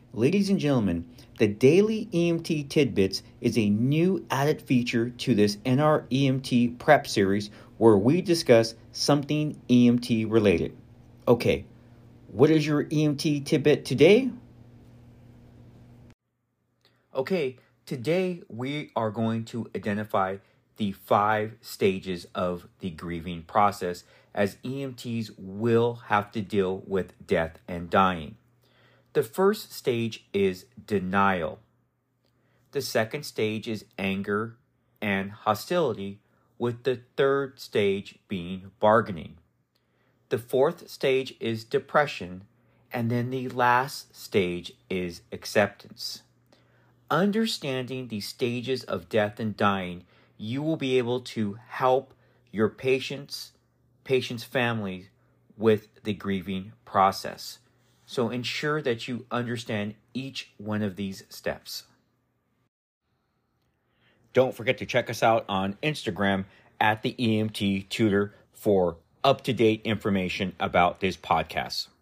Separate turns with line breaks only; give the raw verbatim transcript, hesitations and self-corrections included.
Ladies and gentlemen, the Daily E M T Tidbits is a new added feature to this N R E M T Prep series where we discuss something E M T related. Okay, what is your E M T tidbit today? Okay, today we are going to identify the five stages of the grieving process, as E M Ts will have to deal with death and dying. The first stage is denial. The second stage is anger and hostility, with the third stage being bargaining. The fourth stage is depression, and then the last stage is acceptance. Understanding the stages of death and dying, you will be able to help your patients, patients' families with the grieving process. So ensure that you understand each one of these steps. Don't forget to check us out on Instagram at the E M T Tutor for up-to-date information about this podcast.